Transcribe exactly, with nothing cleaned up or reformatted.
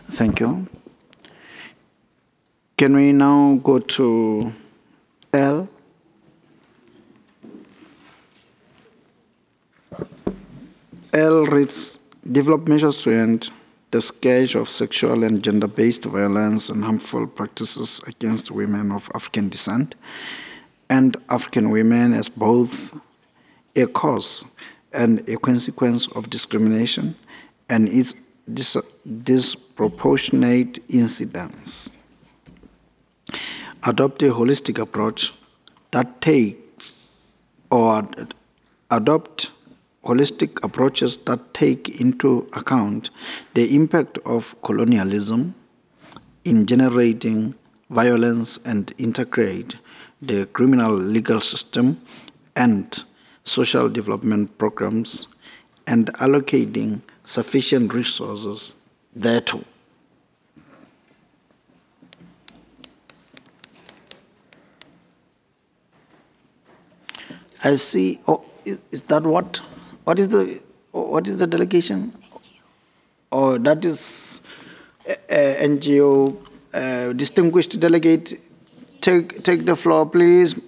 Thank you. Can we now go to L? L reads develop measures to end the scourge of sexual and gender based violence and harmful practices against women of African descent and African women as both a cause and a consequence of discrimination and its dis- disproportionate incidence. Adopt a holistic approach that takes or ad- adopt holistic approaches that take into account the impact of colonialism in generating violence and integrate the criminal legal system and social development programs and allocating sufficient resources thereto. I see. Oh, is, is that what? What is the what is the delegation? Oh, that is uh, N G O uh, distinguished delegate. Take take the floor, please.